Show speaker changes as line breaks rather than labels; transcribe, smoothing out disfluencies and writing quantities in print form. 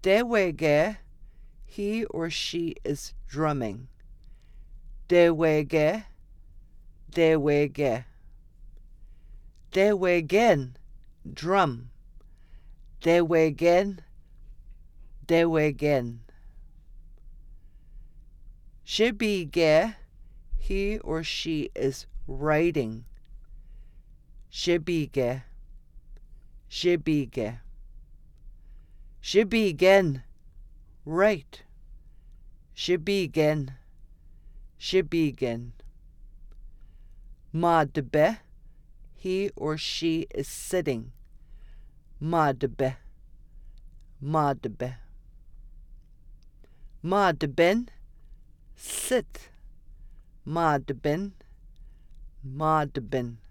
Dewege, he or she is drumming. Dewege, dewege. Dewegen, drum. Dewegen, dewegen. Shibige, he or she is writing. Shibige, shibige. Shibigen, write. Shibigen, shibigen. Madbe, he or she is sitting. Madbe, madbe. Madben, sit. Madben, madben.